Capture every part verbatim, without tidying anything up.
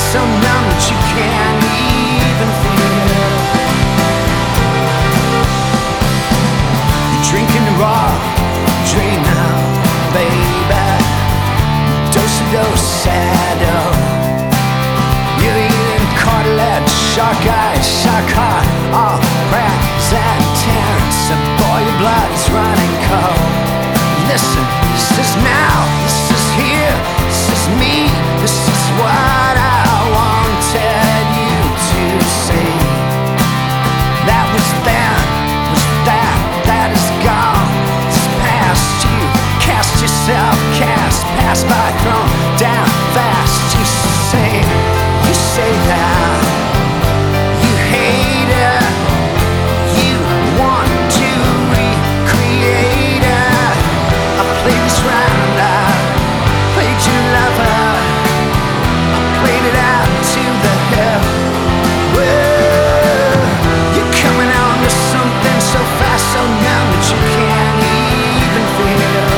so numb that you can't even feel. You're drinking the raw, dream now, baby. Dose-a-dose-a-do. You're eating cartilage, shark eyes, shark heart, all present-tense. And boy, your blood's running cold. Listen, this is now, this is here, this is me, this is what I wanted you to see. That was then, was that, that is gone. It's past you, cast yourself, cast, pass by, thrown down fast. You say, you say that you hate it, you want to recreate it. I played this round, I played your lover, I played it out to the hill. Whoa, you're coming on to something so fast, so numb that you can't even feel.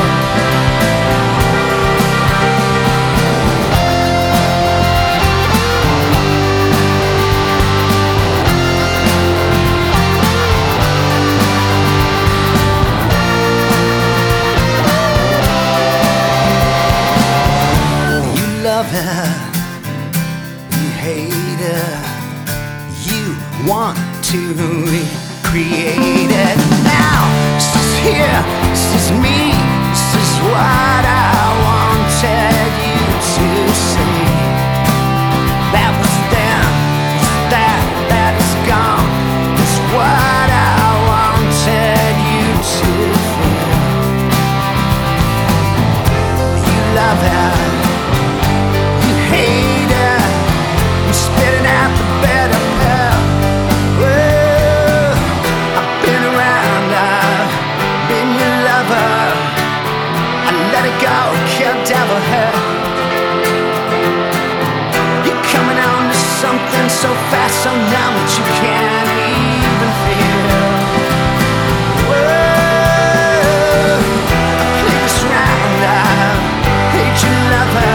Love it, you hate it, you want to recreate it. Now, this is here, this is me, this is what I wanted you to see. That was then, that, that is gone. It's what I wanted you to feel. You love it, hate it, I'm spitting out the better pill. Whoa, I've been around, I've been your lover. I let it go, kill devil hell. You're coming on to something so fast, so numb that you can't even feel. Whoa, I play this round, I hate your lover.